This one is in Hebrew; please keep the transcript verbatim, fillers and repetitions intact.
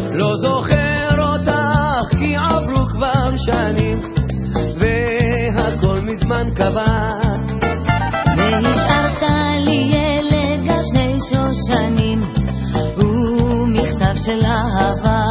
לא זוכר אותך כי עברו כבר שנים והכל מזמן קבע והשארת לי ילד גב שני שושנים ומכתב של אהבה